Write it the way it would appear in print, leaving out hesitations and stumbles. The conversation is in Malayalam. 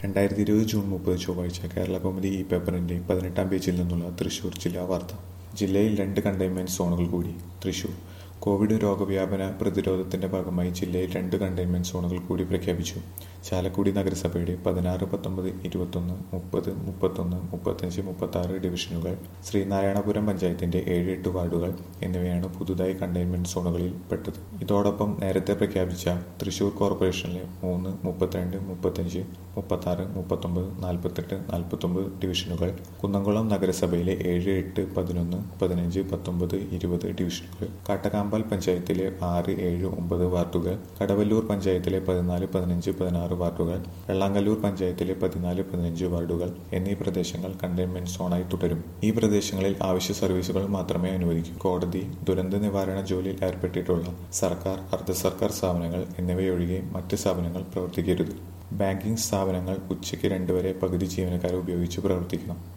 2020 ജൂൺ 30 ചൊവ്വാഴ്ച കേരളകൗമുദി ഈ പേപ്പറിന്റെ 18-ാം പേജിൽ നിന്നുള്ള തൃശൂർ ജില്ലാ വാർത്ത. ജില്ലയിൽ 2 കണ്ടെയ്ൻമെന്റ് സോണുകൾ കൂടി. തൃശൂർ കോവിഡ് രോഗവ്യാപന പ്രതിരോധത്തിന്റെ ഭാഗമായി ജില്ലയിൽ 2 കണ്ടെയ്ൻമെന്റ് സോണുകൾ കൂടി പ്രഖ്യാപിച്ചു. ചാലക്കുടി നഗരസഭയുടെ 16, 19, 21, 30, 31, 35, 36 ഡിവിഷനുകൾ, ശ്രീനാരായണപുരം പഞ്ചായത്തിന്റെ 7, 8 വാർഡുകൾ എന്നിവയാണ് പുതുതായി കണ്ടെയ്ൻമെന്റ് സോണുകളിൽ പെട്ടത്. ഇതോടൊപ്പം നേരത്തെ പ്രഖ്യാപിച്ച തൃശൂർ കോർപ്പറേഷനിലെ 3, 32, 35, 36, 39, 48, 49 ഡിവിഷനുകൾ, കുന്നംകുളം നഗരസഭയിലെ 7, 8, 11, 15, 19, 20 ഡിവിഷനുകൾ, കാട്ടകാമ്പാൽ പഞ്ചായത്തിലെ 6, 7, 9 വാർഡുകൾ, കടവല്ലൂർ പഞ്ചായത്തിലെ 14, 15, 16 വാർഡുകൾ, വെള്ളാങ്കല്ലൂർ പഞ്ചായത്തിലെ 14, 15 വാർഡുകൾ എന്നീ പ്രദേശങ്ങൾ കണ്ടെയ്ൻമെന്റ് സോണായി തുടരും. ഈ പ്രദേശങ്ങളിൽ ആവശ്യ സർവീസുകൾ മാത്രമേ അനുവദിക്കൂ. കോടതി, ദുരന്ത നിവാരണ ജോലിയിൽ ഏർപ്പെട്ടിട്ടുള്ള സർക്കാർ, അർദ്ധ സർക്കാർ സ്ഥാപനങ്ങൾ എന്നിവയൊഴികെ മറ്റ് സ്ഥാപനങ്ങൾ പ്രവർത്തിക്കരുത്. ബാങ്കിംഗ് സ്ഥാപനങ്ങൾ ഉച്ചയ്ക്ക് 2 വരെ പകുതി ജീവനക്കാരെ ഉപയോഗിച്ച് പ്രവർത്തിക്കണം.